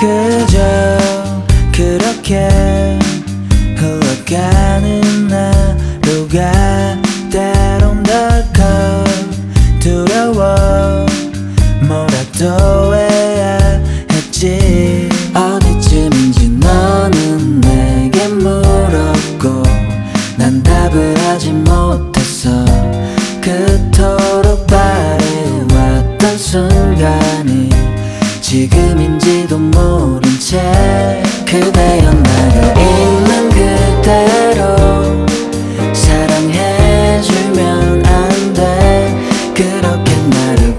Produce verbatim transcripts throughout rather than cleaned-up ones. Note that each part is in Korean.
그저 그렇게 흘러가는 하루가 때론 덜컥 두려워. 뭐라도 해야 했지. 어디쯤인지 너는 내게 물었고 난 답을 하지 못했어. 그토록 바래왔던 순간이 지금인지도 모른 채 그대여 나를 있는 그대로 사랑해주면 안 돼. 그렇게 나를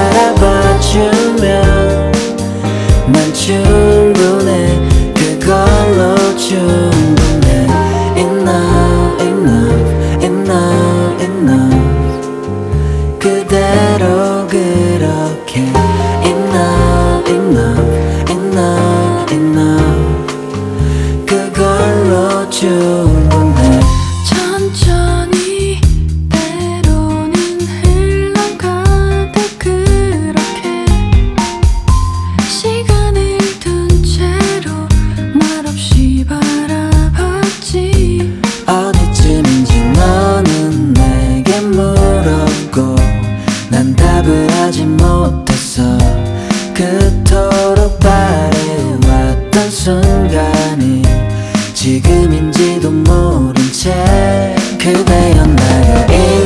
바라봐주면 난 충분해. 그걸로 충분해. Enough, enough, enough, enough. 그대로 그렇게 Enough, enough, enough, enough. 그걸로 충분해. 천천히 때로는 흘러가도 그렇게 시간을 둔 채로 말없이 바라봤지. 어디쯤인지 너는 내게 물었고 난 답을 하지 못했어. 그토록 바래왔던 순간이 지금인지도 모른 채 그대여 나를